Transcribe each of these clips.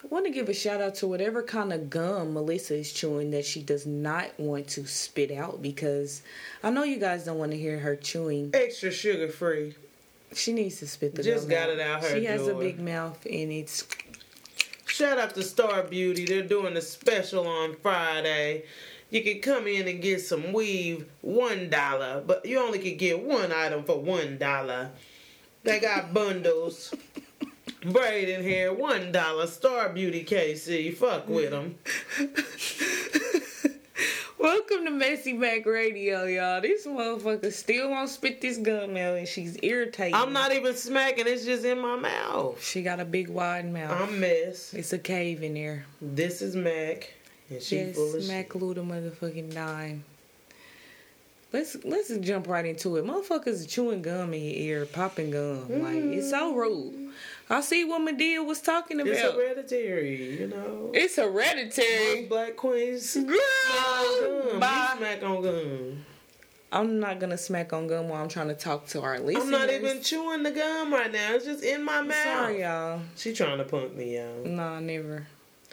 I want to give a shout out to whatever kind of gum Melissa is chewing that she does not want to spit out, because I know you guys don't want to hear her chewing. Extra sugar free. She needs to spit the just gum got out. it out her She has door. a big mouth and it's... Shout out to Star Beauty. They're doing a special on Friday. You can come in and get some weave, $1, but you only can get one item for $1. They got bundles. Braiding hair, $1. Star Beauty KC. Fuck with them. Welcome to Messy Mac Radio, y'all. This motherfucker still won't spit this gum out and she's irritating. I'm not even smacking. It's just in my mouth. She got a big wide mouth. I'm Mess. It's a cave in there. This is Mac. And she full of Mac shit. Luda motherfucking dime. Let's jump right into it. Motherfuckers chewing gum in your ear, popping gum. Like, it's so rude. I see what Medea was talking about. It's hereditary, you know. It's hereditary. Most black queens. Girl, bye. You smack on gum. I'm not gonna smack on gum while I'm trying to talk to our listeners. I'm not even chewing the gum right now. It's just in my mouth. Sorry, y'all. She trying to punk me out. Nah, never.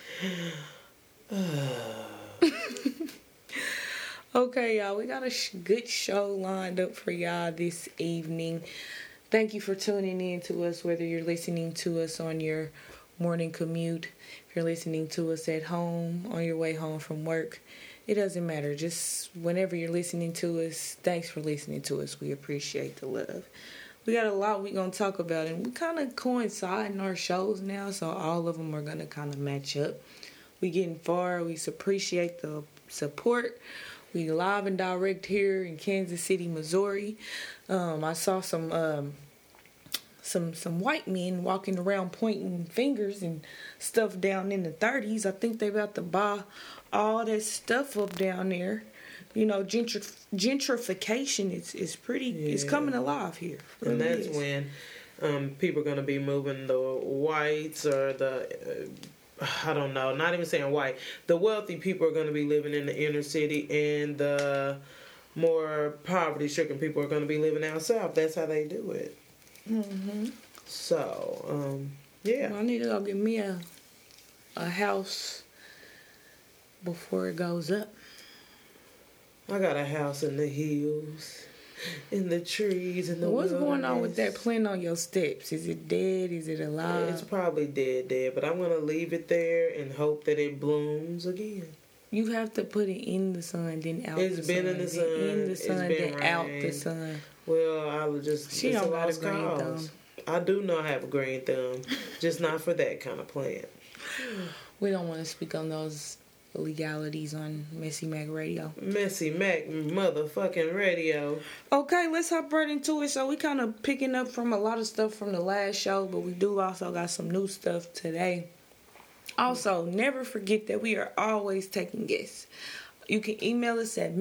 Okay, y'all, we got a good show lined up for y'all this evening. Thank you for tuning in to us, whether you're listening to us on your morning commute, if you're listening to us at home, on your way home from work. It doesn't matter. Just whenever you're listening to us, thanks for listening to us. We appreciate the love. We got a lot we're going to talk about, and we kind of coincide in our shows now, so all of them are going to kind of match up. We getting far. We appreciate the support. We live and direct here in Kansas City, Missouri. I saw some white men walking around pointing fingers and stuff down in the 30s. I think they about to buy all that stuff up down there. You know, gentrification is pretty. Yeah. It's coming alive here. And that's when people are going to be moving the whites or the. I don't know, not even saying white. The wealthy people are going to be living in the inner city, and the more poverty-stricken people are going to be living out south. That's how they do it. Mm-hmm. So, yeah. Well, I need to go get me a house before it goes up. I got a house in the hills, in the trees, in the What's wilderness. going on with that plant on your steps? Is it dead? Is it alive? It's probably dead, but I'm going to leave it there and hope that it blooms again. You have to put it in the sun, then out it's the sun. It's been in the sun. In the sun, then rain. out the sun. Well, I was just... She don't got a green thumb. I do know I have a green thumb, just not for that kind of plant. We don't want to speak on those legalities on Messy Mac Radio. Messy Mac motherfucking radio. Okay, let's hop right into it. So we kind of picking up from a lot of stuff from the last show, but we do also got some new stuff today. Also, never forget that we are always taking guests. You can email us at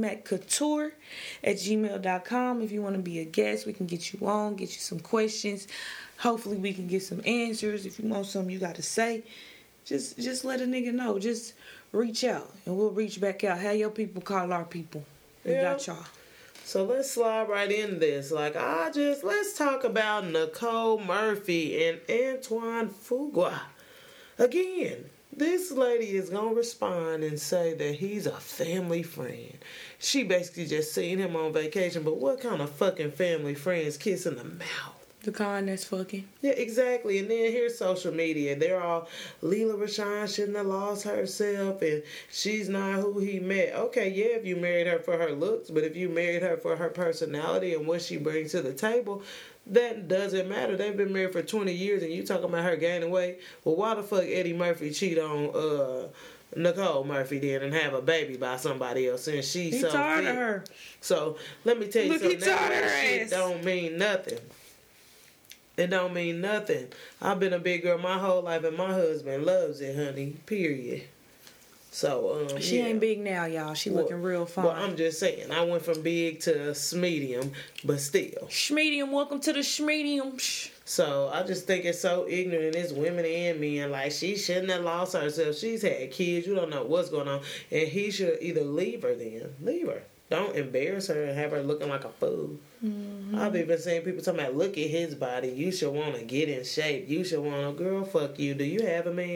messymacouture@gmail.com if you want to be a guest. We can get you on, get you some questions. Hopefully we can get some answers. If you want something you got to say, just let a nigga know. Just reach out, and we'll reach back out. Have your people call our people. We got y'all. So let's slide right into this. Let's talk about Nicole Murphy and Antoine Fuqua. Again, this lady is going to respond and say that he's a family friend. She basically just seen him on vacation, but what kind of fucking family friends kiss in the mouth? The kind that's fucking. Yeah, exactly. And then here's social media. They're all, Lela Rochon shouldn't have lost herself, and she's not who he met. Okay, yeah, if you married her for her looks, but if you married her for her personality and what she brings to the table, that doesn't matter. They've been married for 20 years, and you talking about her gaining weight. Well, why the fuck Eddie Murphy cheat on Nicole Murphy then and have a baby by somebody else since she's so tired fit? of her. So let me tell you something. That shit don't mean nothing. It don't mean nothing. I've been a big girl my whole life, and my husband loves it, honey. Period. So, she ain't big now, y'all. She looking real fine. Well, I'm just saying. I went from big to smedium, but still. Schmedium, welcome to the schmedium. So, I just think it's so ignorant. It's women and men. Like, she shouldn't have lost herself. She's had kids. You don't know what's going on. And he should either leave her then. Leave her. Don't embarrass her and have her looking like a fool. Mm-hmm. I've even seen people talking about, look at his body. You should want to get in shape. You should want to, girl, fuck you. Do you have a man?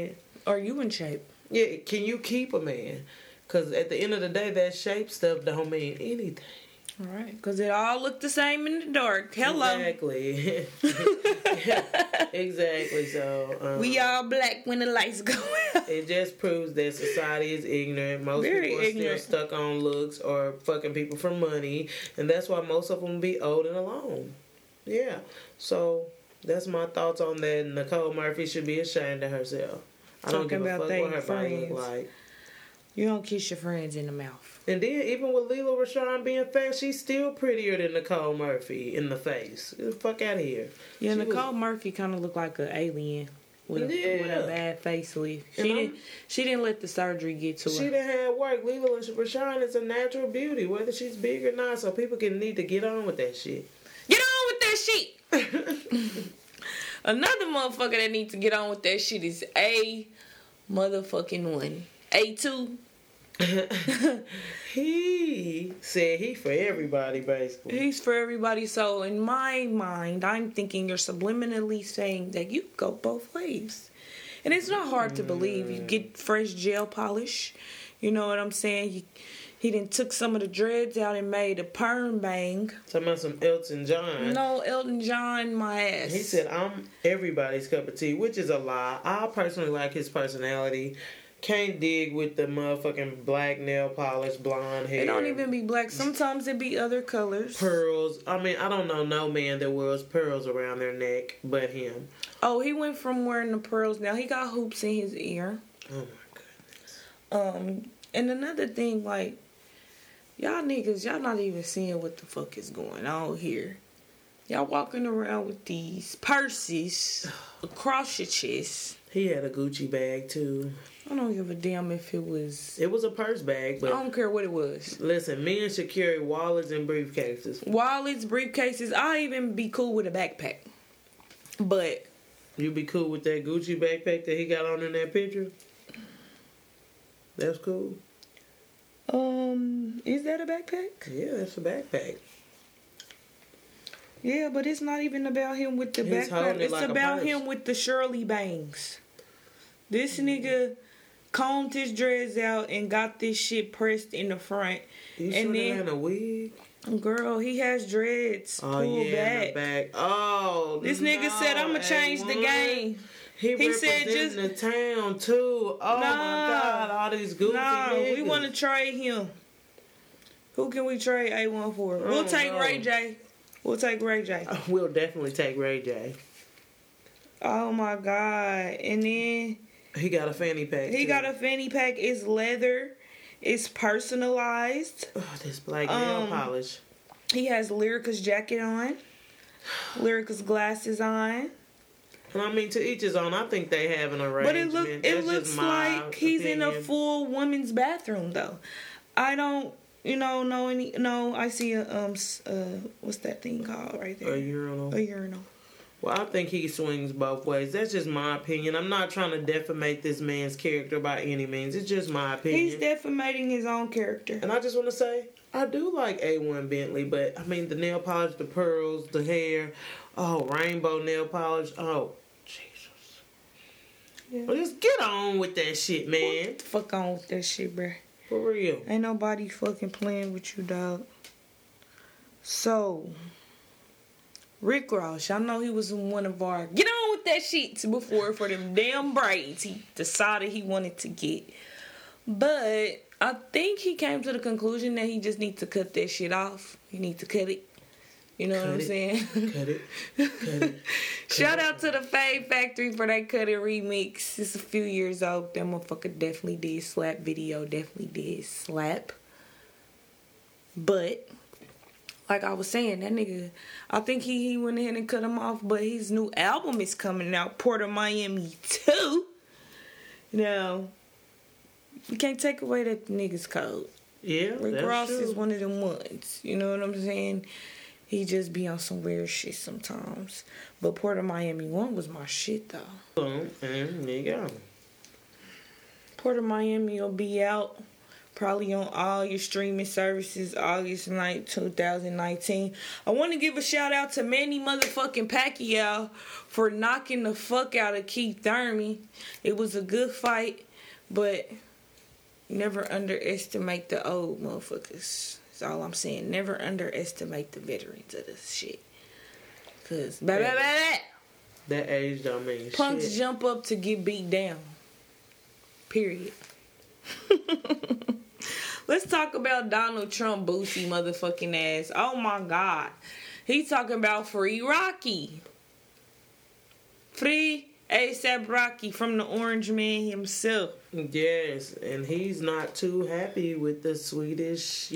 Are you in shape? Yeah, can you keep a man? Because at the end of the day, that shape stuff don't mean anything. Right, because it all look the same in the dark. Hello. Exactly. Exactly. So we all black when the lights go out. It just proves that society is ignorant. Most Very people are ignorant. still stuck on looks or fucking people for money, and that's why most of them be old and alone. Yeah. So that's my thoughts on that. Nicole Murphy should be ashamed of herself. I don't give a fuck what her body look like. You don't kiss your friends in the mouth. And then even with Lela Rashawn being fat, she's still prettier than Nicole Murphy in the face. Get the fuck out of here. Yeah, Nicole Murphy kind of looked like an alien with a bad facelift. She didn't let the surgery get to her. She didn't have work. Lela Rashawn is a natural beauty, whether she's big or not. So people need to get on with that shit. Get on with that shit. Another motherfucker that needs to get on with that shit is A motherfucking one. A2. He said he for everybody, basically. He's for everybody. So in my mind, I'm thinking you're subliminally saying that you go both ways. And it's not hard to believe. You get fresh gel polish. You know what I'm saying? He done took some of the dreads out and made a perm bang. Talking about some Elton John. No, Elton John, my ass. He said, I'm everybody's cup of tea, which is a lie. I personally like his personality. Can't dig with the motherfucking black nail polish, blonde hair. It don't even be black. Sometimes it be other colors. Pearls. I mean, I don't know no man that wears pearls around their neck but him. Oh, he went from wearing the pearls. Now he got hoops in his ear. Oh my goodness. And another thing, like, y'all niggas, y'all not even seeing what the fuck is going on here. Y'all walking around with these purses across your chest. He had a Gucci bag too. I don't give a damn if it was... It was a purse bag, but... I don't care what it was. Listen, men should carry wallets and briefcases. Wallets, briefcases. I even be cool with a backpack. But... You be cool with that Gucci backpack that he got on in that picture? That's cool. Is that a backpack? Yeah, that's a backpack. Yeah, but it's not even about him with the backpack. It's like about him with the Shirley bangs. This nigga combed his dreads out and got this shit pressed in the front. You and then had a wig? Girl, he has dreads. Oh, yeah, back. In the back. Oh, this nigga said, I'm going to change the game. He said just the town, too. Oh, my God. All these goofy niggas. We want to trade him. Who can we trade A1 for? We'll take Ray J. We'll take Ray J. We'll definitely take Ray J. Oh, my God. And then... He got a fanny pack. He got a fanny pack. It's leather. It's personalized. Oh, this black nail polish. He has Lyrica's jacket on. Lyrica's glasses on. And I mean, to each his own. I think they have an arrangement. But it looks like he's in a full woman's bathroom, though. I don't, know any. No, I see a what's that thing called right there? A urinal. A urinal. Well, I think he swings both ways. That's just my opinion. I'm not trying to defamate this man's character by any means. It's just my opinion. He's defamating his own character. And I just want to say, I do like A1 Bentley, but I mean, the nail polish, the pearls, the hair, rainbow nail polish. Oh, Jesus. Yeah. Well, just get on with that shit, man. Get the fuck on with that shit, bruh. For real. Ain't nobody fucking playing with you, dog. So... Rick Ross, I know he was one of our get on with that shit before for them damn braids he decided he wanted to get. But I think he came to the conclusion that he just needs to cut that shit off. He needs to cut it. You know what I'm saying? Cut it. Shout out to the Fave Factory for that Cut It remix. It's a few years old. That motherfucker definitely did slap video. Definitely did slap. But... like I was saying, that nigga, I think he went ahead and cut him off, but his new album is coming out, Port of Miami 2. Now, you can't take away that nigga's code. Yeah, Rick Ross is one of them ones. You know what I'm saying? He just be on some weird shit sometimes. But Port of Miami 1 was my shit, though. And there you go. Port of Miami will be out Probably on all your streaming services, August 9th, 2019. I want to give a shout out to Manny motherfucking Pacquiao for knocking the fuck out of Keith Thurman. It was a good fight, but never underestimate the old motherfuckers. That's all I'm saying. Never underestimate the veterans of this shit. Cause that age don't mean punks shit. jump up to get beat down. Period. Let's talk about Donald Trump Boosie motherfucking ass. Oh my God. He's talking about free Rocky. Free A$AP Rocky from the Orange Man himself. Yes, and he's not too happy with the Swedish,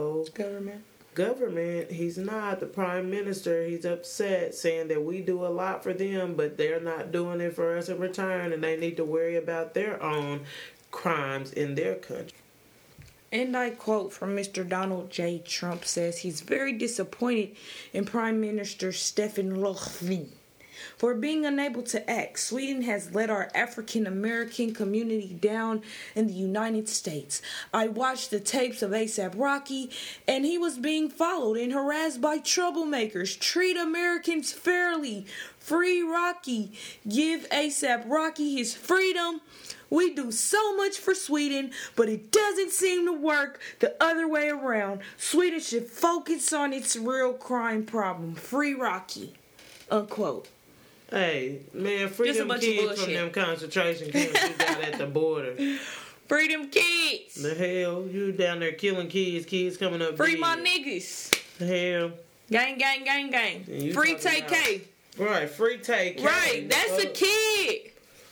government. He's not. The prime minister, he's upset, saying that we do a lot for them, but they're not doing it for us in return, and they need to worry about their own crimes in their country. And I quote from Mr. Donald J. Trump says he's very disappointed in Prime Minister Stefan Löfven for being unable to act. Sweden has let our African American community down in the United States. I watched the tapes of A$AP Rocky, and he was being followed and harassed by troublemakers. Treat Americans fairly. Free Rocky. Give A$AP Rocky his freedom. We do so much for Sweden, but it doesn't seem to work the other way around. Sweden should focus on its real crime problem. Free Rocky. Unquote. Hey, man, free them kids from them concentration camps you got at the border. Free them kids. The hell? You down there killing kids coming up Free dead. my niggas. The hell? Gang, gang, gang, gang. Free TK. Right, free TK. Right, that's a kid.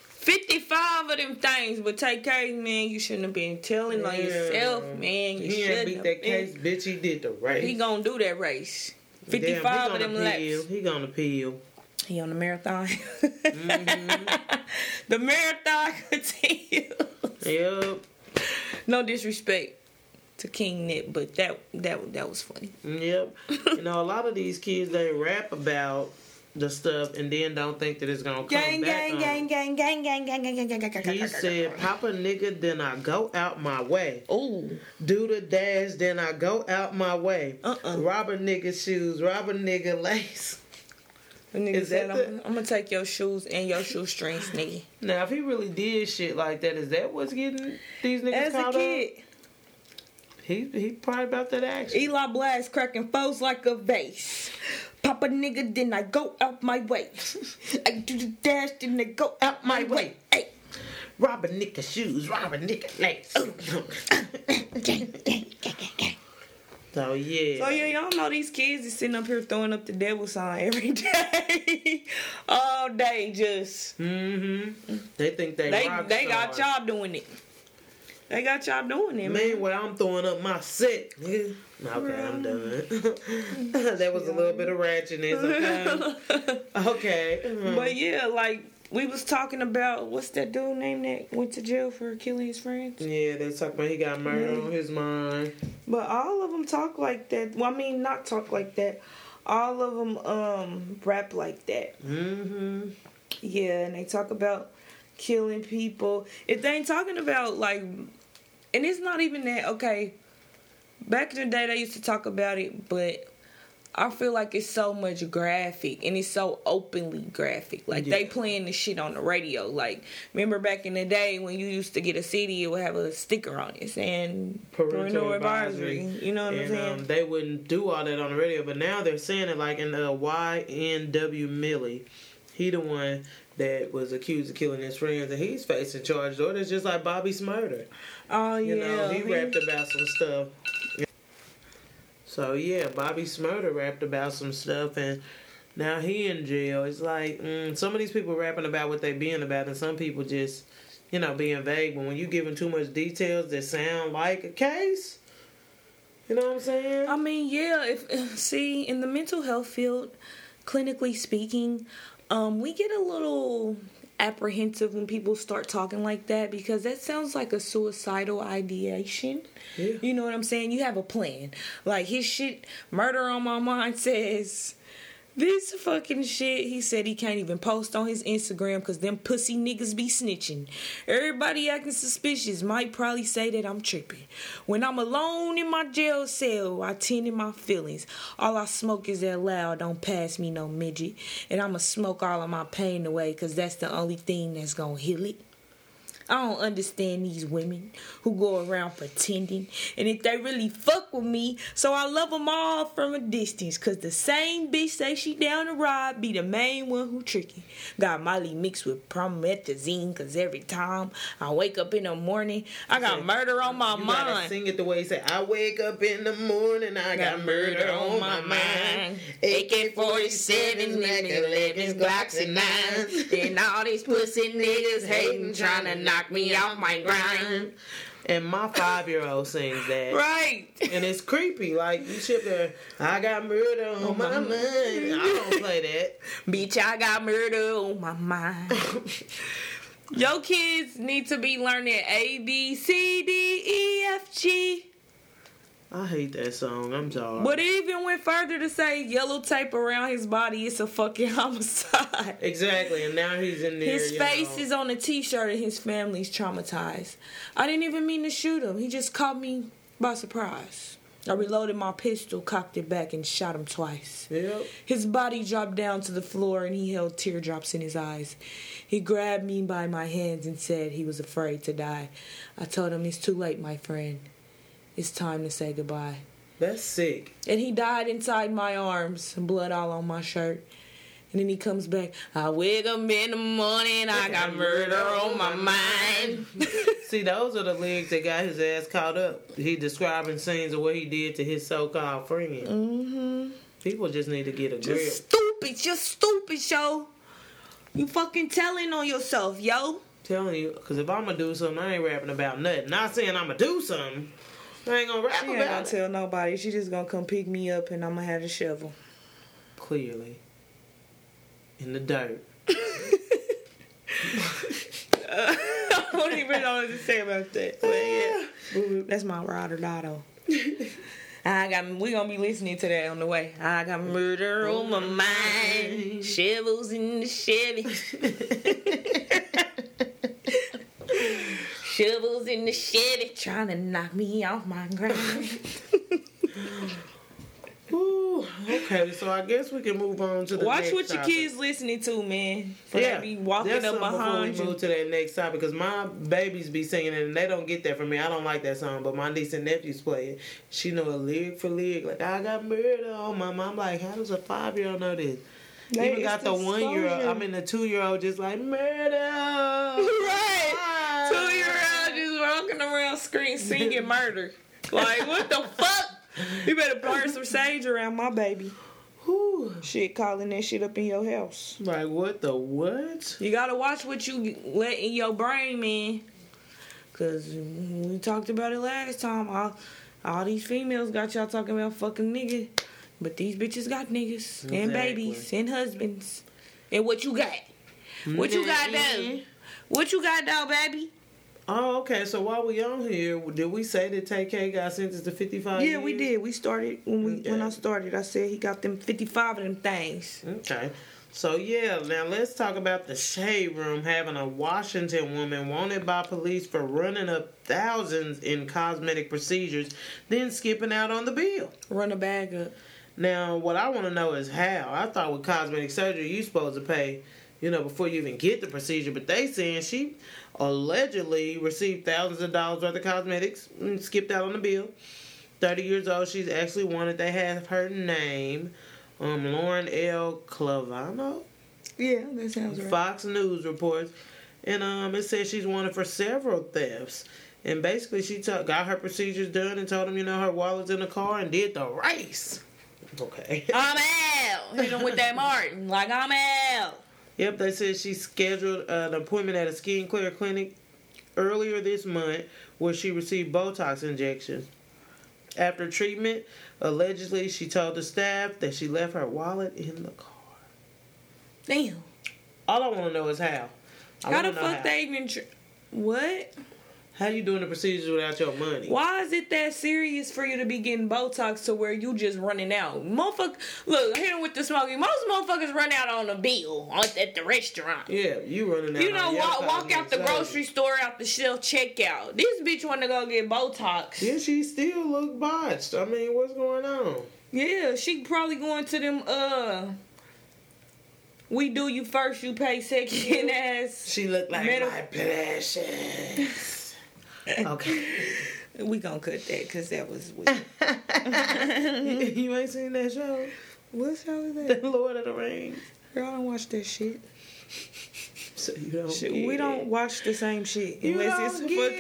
55 of them things, but TK, man, you shouldn't have been telling on yourself, man. You shouldn't have beat that case, bitch. He did the race. He gonna do that race. 55 of them laps. He gonna appeal. He on the marathon. Mm-hmm. The marathon continues. Yep. No disrespect to King Nick, but that was funny. Yep. A lot of these kids, they rap about the stuff and then don't think that it's gonna come gang, back on. Gang. He said, "Papa nigga, then I go out my way. Ooh. Do the dash, then I go out my way. Rob a nigga shoes, rob a nigga lace." Nigga said, I'm gonna take your shoes and your shoestrings, nigga. Now, if he really did shit like that, is that what's getting these niggas caught up? As a kid. He probably about that action. Eli Blast cracking foes like a vase. Papa nigga, then I go out my way. I do the dash, then I go out my way. Hey. Rob a nigga shoes, rob a nigga lace. So yeah, y'all know these kids is sitting up here throwing up the devil sign every day, all day, just. They think they got y'all doing it. They got y'all doing it, man. Meanwhile, I'm throwing up my set. Okay, I'm done. That was a little bit of ratchetness. Okay. But yeah, like we was talking about, what's that dude name that went to jail for killing his friends? Yeah, they talk about he got murder on his mind. But all of them talk like that. Well, I mean, not talk like that. All of them rap like that. Yeah, and they talk about killing people. If they ain't talking about, like, and it's not even that, okay, back in the day they used to talk about it, but I feel like it's so much graphic, and it's so openly graphic. Like, they playing this shit on the radio. Like, remember back in the day when you used to get a CD, it would have a sticker on it saying Parental Advisory. You know what I'm saying? They wouldn't do all that on the radio, but now they're saying it like in YNW Millie. He the one that was accused of killing his friends, and he's facing charge orders just like Bobby Shmurda. Oh, yeah. He rapped about some stuff. So, yeah, Bobby Shmurda rapped about some stuff, and now he in jail. It's like, some of these people rapping about what they being about, and some people just, being vague. But when you giving too much details that sound like a case, you know what I'm saying? I mean, yeah. In the mental health field, clinically speaking, we get a little apprehensive when people start talking like that, because that sounds like a suicidal ideation. Yeah. You know what I'm saying? You have a plan. Like, his shit, Murder on My Mind, says This fucking shit, he said he can't even post on his Instagram because them pussy niggas be snitching. Everybody acting suspicious might probably say that I'm tripping. When I'm alone in my jail cell, I tend in my feelings. All I smoke is that loud, don't pass me no midget. And I'ma smoke all of my pain away because that's the only thing that's gonna heal it. I don't understand these women who go around pretending. And if they really fuck with me, so I love them all from a distance. Cause the same bitch say she down the ride be the main one who tricky. Got Molly mixed with promethazine. Cause every time I wake up in the morning, I got murder on my mind. You gotta sing it the way you say, I wake up in the morning, I got murder on my mind. AK-47s, Mac-11s, Glocks and 9s. Then all these pussy niggas hating, trying to knock me off my grind. And my 5-year-old sings that. Right. And it's creepy. Like, you ship there, I got murder on my mind. I don't play that. Bitch, I got murder on my mind. Your kids need to be learning A, B, C, D, E, F, G. I hate that song. I'm sorry. But it even went further to say yellow tape around his body is a fucking homicide. Exactly. And now he's in there. His face is on a t-shirt and his family's traumatized. I didn't even mean to shoot him. He just caught me by surprise. I reloaded my pistol, cocked it back, and shot him twice. Yep. His body dropped down to the floor and he held teardrops in his eyes. He grabbed me by my hands and said he was afraid to die. I told him, it's too late, my friend. It's time to say goodbye. That's sick. And he died inside my arms, blood all on my shirt. And then he comes back, I wake up in the morning, I got murder on my mind. See, those are the lyrics that got his ass caught up. He describing scenes of what he did to his so-called friend. Mm-hmm. People just need to get a grip. Just stupid, yo. You fucking telling on yourself, yo. Telling you, because if I'm going to do something, I ain't rapping about nothing. Not saying I'm going to do something. I ain't gonna rap about it. She ain't gonna tell nobody. She just gonna come pick me up and I'm gonna have a shovel. Clearly. In the dirt. I don't even know what to say about that. But yeah. That's my ride or die though. We gonna be listening to that on the way. I got murder on my mind. Shovels in the Chevy. Shovels in the Chevy, trying to knock me off my grind. Ooh, okay, so I guess we can move on to the Watch next what your topic. kids listening to, man. They be walking up behind you. Move to that next topic, because my babies be singing it, and they don't get that from me. I don't like that song, but my niece and nephews play it. She know a lyric for lyric. Like, I got murder on my mom. I'm like, how does a 5-year-old know this? Even got the 1-year-old, the 2-year-old just like, murder. Right. 2-year-old just walking around singing murder. Like, what the fuck? You better burn some sage around my baby. Whew. Shit, calling that shit up in your house. Like, what the what? You gotta watch what you let in your brain, man. Because we talked about it last time. All these females got y'all talking about fucking niggas. But these bitches got niggas and babies and husbands. And what you got? What you got, though? What you got, though, baby? Oh, okay. So while we on here, did we say that TK got sentenced to 55 years? Yeah, we did. We started when I started. I said he got them 55 of them things. Okay. So yeah, now let's talk about the Shade Room having a Washington woman wanted by police for running up thousands in cosmetic procedures, then skipping out on the bill. Run a bag up. Now, what I want to know is how. I thought with cosmetic surgery, you supposed to pay, before you even get the procedure. But they saying she allegedly received thousands of dollars worth of cosmetics and skipped out on the bill. 30 years old. She's actually wanted. They have her name, Lauren L. Clavano. Yeah, that sounds right. Fox News reports. And it says she's wanted for several thefts. And basically, she got her procedures done and told them, her wallet's in the car and did the race. Okay. I'm out. Hit him with that Martin. Like, I'm out. Yep, they said she scheduled an appointment at a Skin Clear clinic earlier this month where she received Botox injections. After treatment, allegedly, she told the staff that she left her wallet in the car. Damn. All I want to know is how. How the fuck they even... What? How you doing the procedures without your money? Why is it that serious for you to be getting Botox to where you just running out? Motherfucker, look, here with the smoking, most motherfuckers run out on a bill at the restaurant. Yeah, you running out. You know, walk out the grocery store, out the shelf, checkout. This bitch want to go get Botox. Yeah, she still look botched. I mean, what's going on? Yeah, she probably going to them, we do you first, you pay second ass. She look like my precious. Okay. We gonna cut that because that was weird. You ain't seen that show? What show is that? The Lord of the Rings. Girl, I don't watch that shit. So you don't we don't watch the same shit unless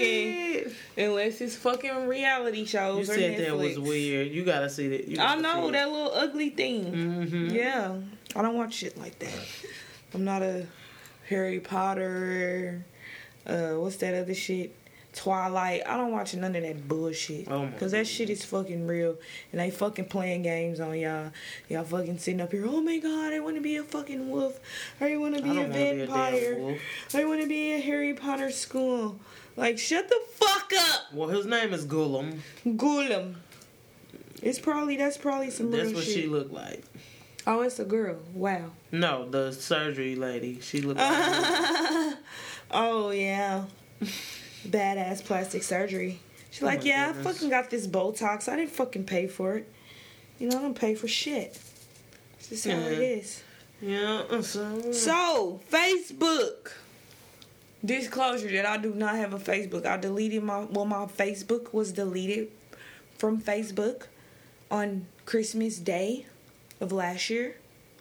it's fucking reality shows. You or said Netflix. that was weird. You gotta see that. I know that little ugly thing. Mm-hmm. Yeah, I don't watch shit like that. I'm not a Harry Potter. What's that other shit? Twilight. I don't watch none of that bullshit. Because that shit is fucking real. And they fucking playing games on y'all. Y'all fucking sitting up here, oh my god, I want to be a fucking wolf. I want to be a vampire. I want to be in Harry Potter school. Like, shut the fuck up. Well, his name is Gollum. Gollum. That's probably some real shit. That's what she looked like. Oh, it's a girl. Wow. No, the surgery lady. She looked like oh, yeah. Badass plastic surgery. She's like, yeah, goodness. I fucking got this Botox. I didn't fucking pay for it. You know, I don't pay for shit. It's just how it is. Yeah. So, Facebook. Disclosure that I do not have a Facebook. I deleted my Facebook was deleted from Facebook on Christmas Day of last year.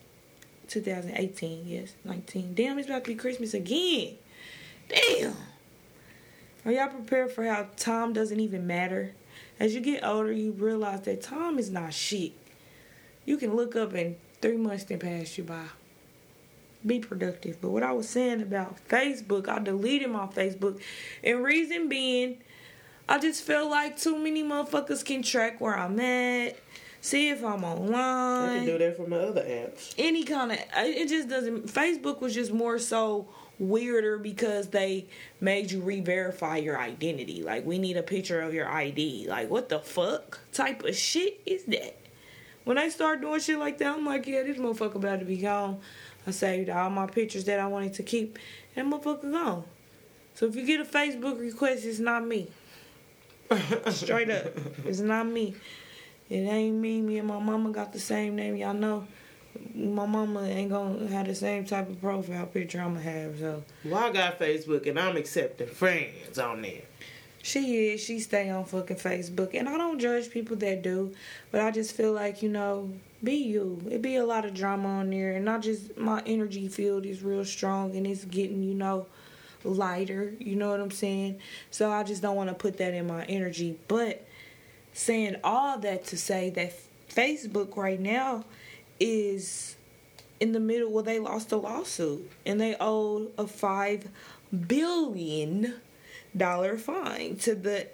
2018, yes, 19. Damn, it's about to be Christmas again. Damn. Are y'all prepared for how time doesn't even matter? As you get older, you realize that time is not shit. You can look up and 3 months then pass you by. Be productive. But what I was saying about Facebook, I deleted my Facebook. And reason being, I just felt like too many motherfuckers can track where I'm at. See if I'm online. I can do that from my other apps. Any kind of... It just doesn't... Facebook was just more so weirder because they made you re-verify your identity. Like, we need a picture of your ID. Like, what the fuck type of shit is that? When I start doing shit like that, I'm like, yeah, this motherfucker about to be gone. I saved all my pictures that I wanted to keep, and that motherfucker gone. So if you get a Facebook request, it's not me. Straight up. It's not me. It ain't me. Me and my mama got the same name. Y'all know my mama ain't gonna have the same type of profile picture I'ma have. So, well, I got Facebook and I'm accepting friends on there. She stay on fucking Facebook, and I don't judge people that do, but I just feel like, you know, be you. It be a lot of drama on there, and not just my energy field is real strong and it's getting, you know, lighter. You know what I'm saying? So I just don't want to put that in my energy. But saying all that to say that Facebook right now is in the middle. Well, they lost a lawsuit and they owed a $5 billion fine to the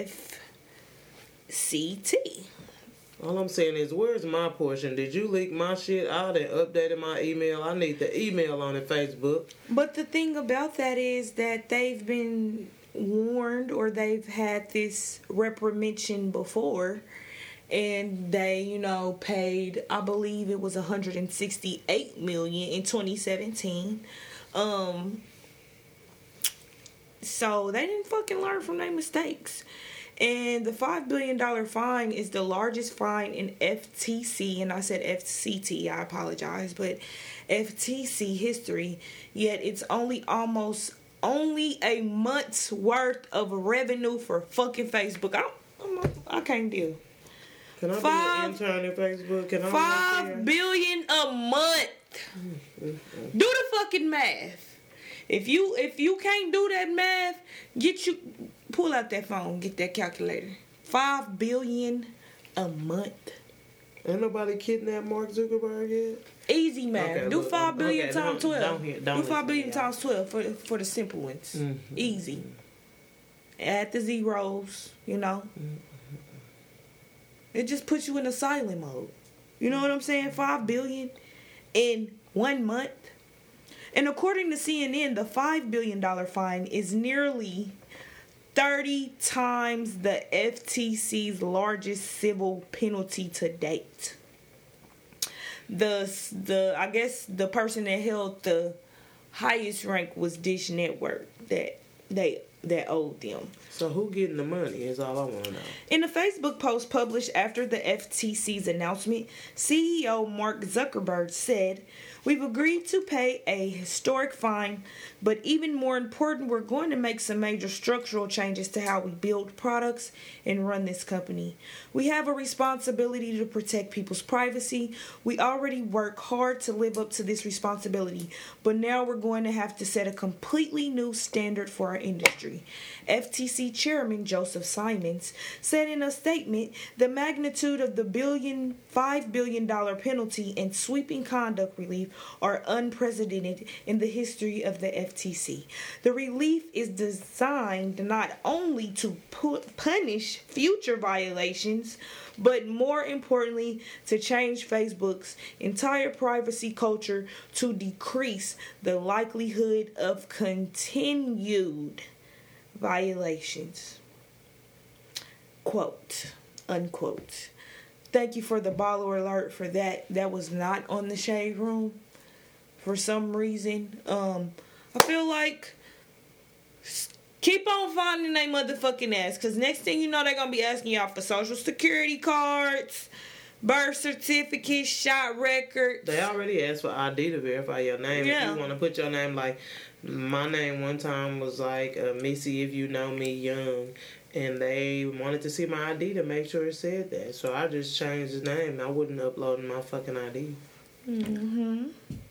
FCT. All I'm saying is, where's my portion? Did you leak my shit out and updated my email? I need the email on the Facebook. But the thing about that is that they've been warned, or they've had this reprimand before, and they, you know, paid, I believe it was $168 million in 2017. So they didn't fucking learn from their mistakes. And the $5 billion fine is the largest fine in FTC, and I said FCT, I apologize, but FTC history, yet it's only a month's worth of revenue for fucking Facebook. I can't deal. Can I be an intern at Facebook? Can I $5 billion a month. Do the fucking math. If you can't do that math, pull out that phone, get that calculator. $5 billion a month. Ain't nobody kidnapped Mark Zuckerberg yet? Easy math. Okay, do 5 billion times 12. Do 5 billion times 12 for the simple ones. Mm-hmm. Easy. Add the zeros, you know. Mm-hmm. It just puts you in a silent mode. You know what I'm saying? 5 billion in 1 month. And according to CNN, the $5 billion fine is nearly 30 times the FTC's largest civil penalty to date. I guess the person that held the highest rank was Dish Network that owed them. So who getting the money is all I want to know. In a Facebook post published after the FTC's announcement, CEO Mark Zuckerberg said, "We've agreed to pay a historic fine, but even more important, we're going to make some major structural changes to how we build products and run this company. We have a responsibility to protect people's privacy. We already work hard to live up to this responsibility, but now we're going to have to set a completely new standard for our industry." FTC Chairman Joseph Simons said in a statement, "The magnitude of the $5 billion penalty and sweeping conduct relief are unprecedented in the history of the FTC. The relief is designed not only to punish future violations, but more importantly, to change Facebook's entire privacy culture to decrease the likelihood of continued violations." Quote, unquote. Thank you for the baller alert for that. That was not on the Shade Room for some reason. I feel like keep on finding they motherfucking ass, because next thing you know, they're going to be asking y'all for social security cards, birth certificate, shot records. They already asked for ID to verify your name. Yeah. If you want to put your name, like, my name one time was like Missy, if you know me, Young. And they wanted to see my ID to make sure it said that. So I just changed the name. I wouldn't upload my fucking ID. Mm-hmm.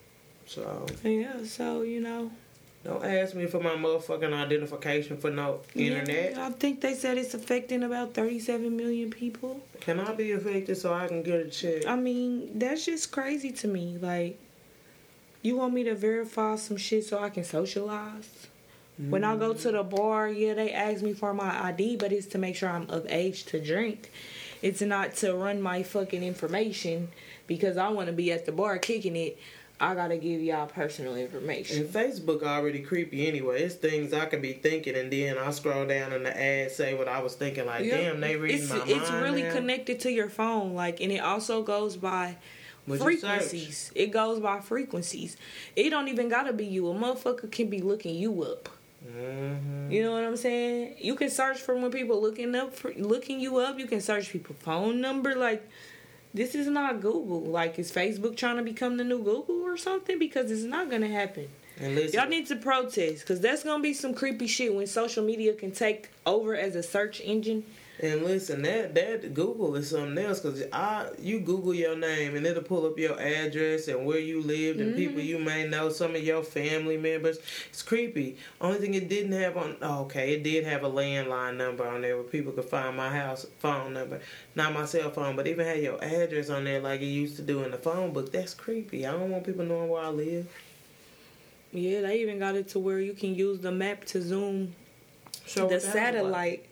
So. Yeah, so, you know. Don't ask me for my motherfucking identification for no internet. I think they said it's affecting about 37 million people. Can I be affected so I can get a check? I mean, that's just crazy to me. Like, you want me to verify some shit so I can socialize? When I go to the bar, yeah, they ask me for my ID, but it's to make sure I'm of age to drink. It's not to run my fucking information because I want to be at the bar kicking it. I gotta give y'all personal information. And Facebook already creepy anyway. It's things I could be thinking, and then I scroll down and the ads say what I was thinking. Like, damn, they reading my mind. It's really now. connected to your phone, like, and it also goes by frequencies. It goes by frequencies. It don't even gotta be you. A motherfucker can be looking you up. Mm-hmm. You know what I'm saying? You can search for when people looking you up. You can search people's phone number. Like, this is not Google. Like, is Facebook trying to become the new Google or something? Because it's not gonna happen. And listen, y'all need to protest, because that's gonna be some creepy shit when social media can take over as a search engine. And listen, that Google is something else, because you Google your name and it'll pull up your address and where you lived and people you may know, some of your family members. It's creepy. Only thing it didn't have it did have a landline number on there where people could find my house phone number. Not my cell phone, but even had your address on there like it used to do in the phone book. That's creepy. I don't want people knowing where I live. Yeah, they even got it to where you can use the map to zoom the satellite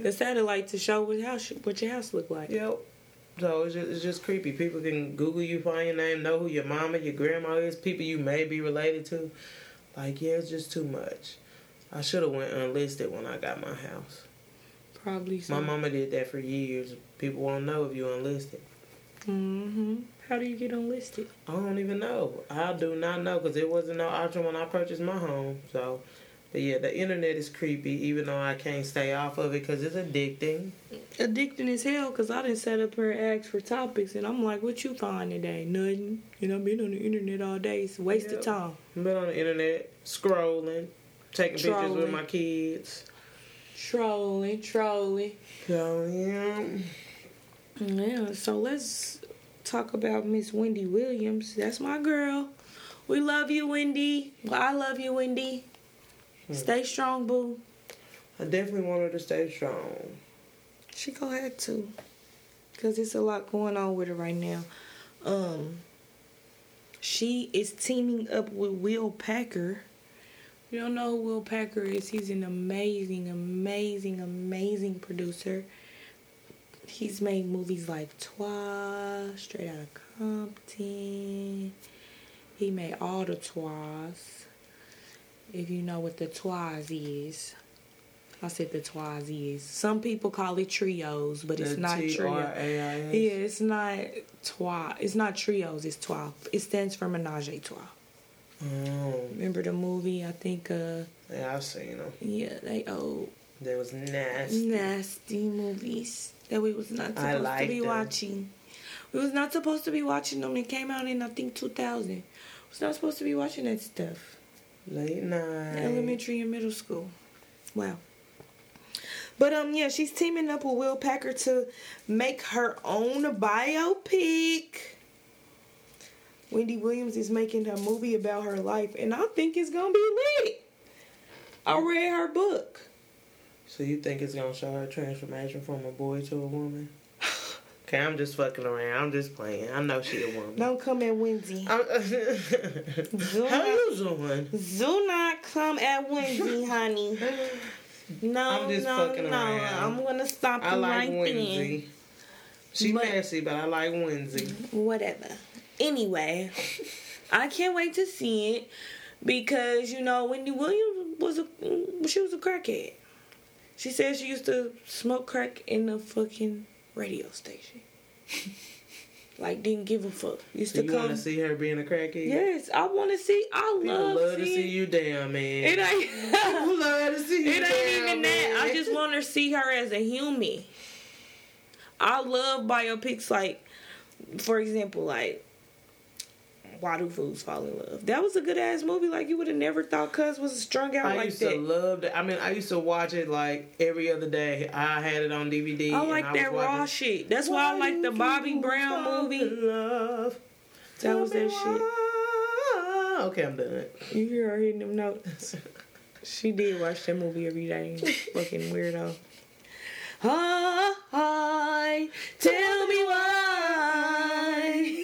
to show what your house look like. Yep. So it's just creepy. People can Google you, find your name, know who your mama, your grandma is, people you may be related to. Like, yeah, it's just too much. I should have went unlisted when I got my house. Probably so. My mama did that for years. People won't know if you enlisted. Mm-hmm. How do you get unlisted? I don't even know. I do not know, because it wasn't no option when I purchased my home. So, but yeah, the internet is creepy, even though I can't stay off of it because it's addicting. Addicting as hell, because I didn't set up here and ask for topics, and I'm like, what you find today? Nothing. I've been on the internet all day. It's a waste of time. I've been on the internet, scrolling, taking pictures with my kids. Trolling. So, yeah. Yeah, so let's talk about Miss Wendy Williams. That's my girl. We love you, Wendy. Well, I love you, Wendy. Stay strong, boo. I definitely want her to stay strong. She gonna have to, because there's a lot going on with her right now. She is teaming up with Will Packer. You don't know who Will Packer is. He's an amazing, amazing, amazing producer. He's made movies like Twa, Straight Outta Compton. He made all the Twas. If you know what the Twas is. I said the Twizies. Some people call it trios, but it's not trio. T-R-A-I-S? Yeah, it's not It's not trios. It's trois. It stands for Menage a Trois. Oh. Remember the movie? I think. Yeah, I've seen them. Yeah, they old. They was nasty Movies that we was not supposed to be watching. We was not supposed to be watching them. It came out in, I think, 2000. We was not supposed to be watching that stuff. Late night. Elementary and middle school. Wow. But yeah, she's teaming up with Will Packer to make her own biopic. Wendy Williams is making a movie about her life, and I think it's gonna be lit. I read her book. So you think it's gonna show her transformation from a boy to a woman? Okay, I'm just fucking around. I'm just playing. I know she a woman. Don't come at Wendy. How you doing? Do not come at Wendy, honey. No, I'm just fucking around. I'm gonna stop you right Wendy. then. She messy, but I like Wendy. Whatever. Anyway, I can't wait to see it because Wendy Williams was a crackhead. She said she used to smoke crack in the fucking radio station. Like, didn't give a fuck. Used to come. You want to see her being a crackhead? Yes, I want to see. I love to see you down, man. It ain't. People love to see you down, it ain't even man. that. I just want to see her as a human. I love biopics, like, for example, like, Why Do Fools Fall in Love? That was a good ass movie. Like, you would have never thought Cuz was strung out like that. I used to love that. I mean, I used to watch it like every other day. I had it on DVD. I like that raw shit. That's why I like the Bobby Brown movie. Love. That was that shit. Okay, I'm done. You hear her hitting them notes. She did watch that movie every day. Fucking weirdo. Hi, tell me why.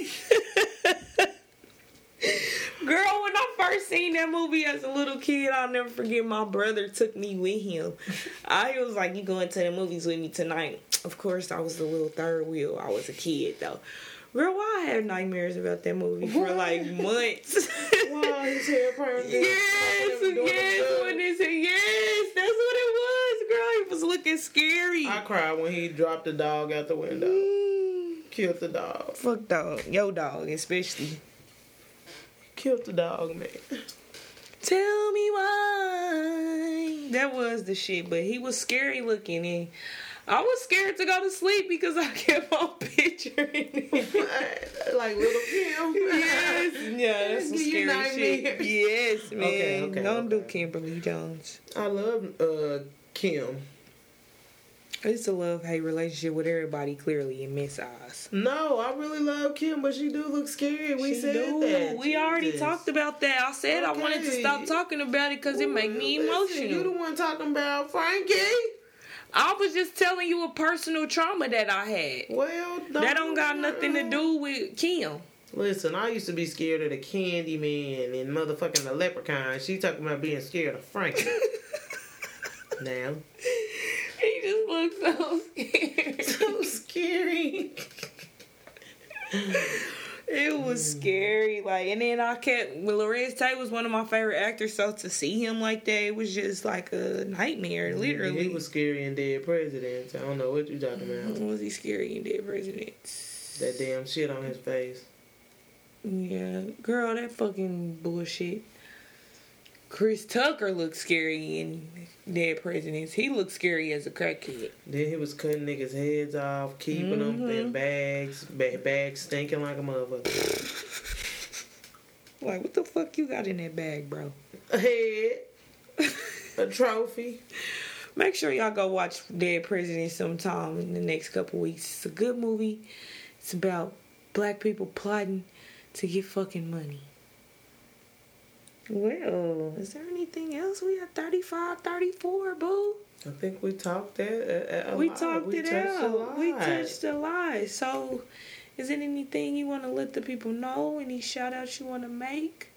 Girl, when I first seen that movie as a little kid, I'll never forget my brother took me with him. I was like, you going to the movies with me tonight? Of course, I was the little third wheel. I was a kid, though. Girl, why I had nightmares about that movie for like months. Wow, his hair permed. Yes, when his hair, yes, that's what it was, girl. He was looking scary. I cried when he dropped the dog out the window. Killed the dog. Fuck dog. Yo dog, especially. Killed the dog, man. Tell me why. That was the shit, but he was scary looking, and I was scared to go to sleep because I kept on picturing him. Like Little Kim. Yes. Yeah, that's some scary shit. Yes, man. Okay, Don't do Kimberly Jones. I love Kim. I used to love-hate relationship with everybody, clearly, in Miss Eyes. No, I really love Kim, but she do look scary. We said that. We already talked about that. I said I wanted to stop talking about it because it made me emotional. You the one talking about Frankie. I was just telling you a personal trauma that I had. Well, that don't got nothing to do with Kim. Listen, I used to be scared of the Candyman and motherfucking the Leprechaun. She talking about being scared of Frankie. Now. He just looks so scared. So scary. It was scary, like, and then Larenz Tate was one of my favorite actors, so to see him like that, it was just like a nightmare, literally. He was scary in Dead Presidents. I don't know what you talking about. Was he scary in Dead Presidents? That damn shit on his face. Yeah, girl, that fucking bullshit. Chris Tucker looked scary in Dead Presidents. He looked scary as a crackhead. Then he was cutting niggas' heads off, keeping them in bags stinking like a motherfucker. Like, what the fuck you got in that bag, bro? A head. A trophy. Make sure y'all go watch Dead Presidents sometime in the next couple weeks. It's a good movie. It's about black people plotting to get fucking money. Well, is there anything else? We had 35, 34, boo. I think we talked that. We talked it out. We touched a lot. So, is there anything you want to let the people know? Any shout outs you want to make?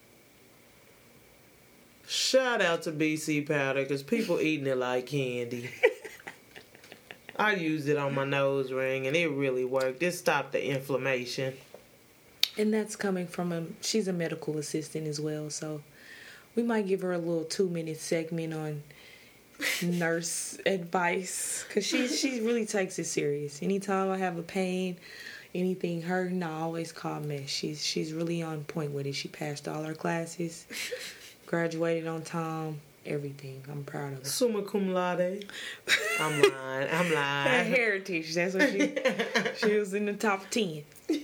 Shout out to BC Powder because people eating it like candy. I used it on my nose ring and it really worked. It stopped the inflammation. And that's coming from she's a medical assistant as well, so we might give her a little 2-minute segment on nurse advice, because she really takes it serious. Anytime I have a pain, anything hurting, I always call Mesh. She's really on point with it. She passed all her classes, graduated on time, everything. I'm proud of her. Summa cum laude. I'm lying. That heritage. That's what she was in the top 10.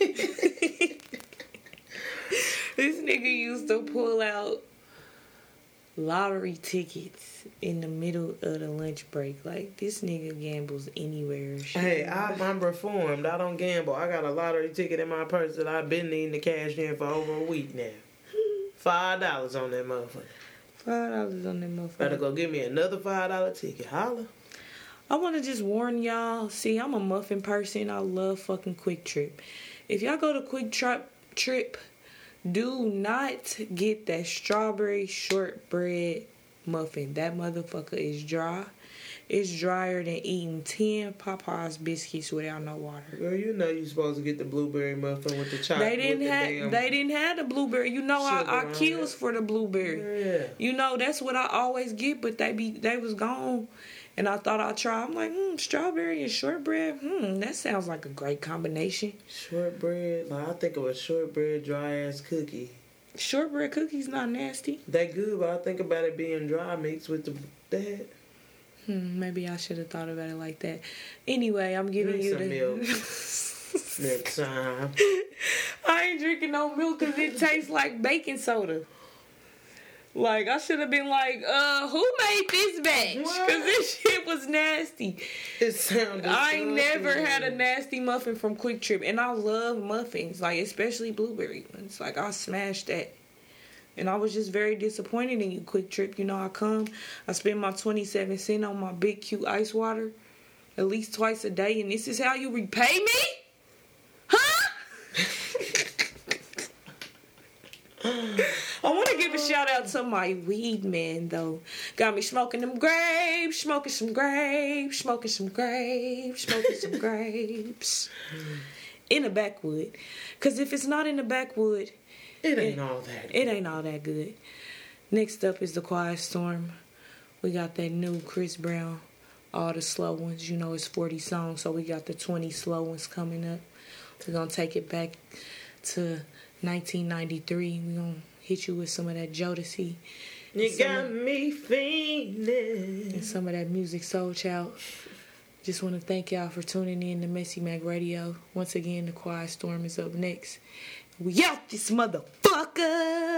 This nigga used to pull out lottery tickets in the middle of the lunch break. Like, this nigga gambles anywhere. Hey, I'm reformed. I don't gamble. I got a lottery ticket in my purse that I've been needing to cash in for over a week now. $5 on that motherfucker. $5 on that motherfucker. Better go give me another $5 ticket. Holla. I want to just warn y'all. See, I'm a muffin person. I love fucking Quick Trip. If y'all go to Quick Trip, do not get that strawberry shortbread muffin. That motherfucker is dry. It's drier than eating 10 Popeyes biscuits without no water. Girl, you know you're supposed to get the blueberry muffin with the chocolate. They didn't have the blueberry. You know I kills for the blueberry. Yeah. You know that's what I always get, but they was gone. And I thought I'd try. I'm like, strawberry and shortbread. That sounds like a great combination. Shortbread? Like, I think of a shortbread dry ass cookie. Shortbread cookies not nasty. They good, but I think about it being dry mixed with that. Maybe I should have thought about it like that. Anyway, I'm giving you the milk next time. I ain't drinking no milk because it tastes like baking soda. Like, I should have been like, who made this batch? Because this shit was nasty. It sounded I ain't never had a nasty muffin from Quick Trip. And I love muffins, like, especially blueberry ones. Like, I smashed that. And I was just very disappointed in you, Quick Trip. You know, I spend my 27 cents on my big, cute ice water at least twice a day. And this is how you repay me? Huh? I want to give a shout out to my weed man, though. Got me smoking them grapes, smoking some grapes in the backwood. Because if it's not in the backwood, it ain't all that good. It ain't all that good. Next up is The Quiet Storm. We got that new Chris Brown, all the slow ones. You know, it's 40 songs, so we got the 20 slow ones coming up. We're going to take it back to 1993. We're going to hit you with some of that Jodeci. You got me feeling. And some of that Music Soul Child. Just want to thank y'all for tuning in to Messy Mac Radio. Once again, The Quiet Storm is up next. We out this motherfucker.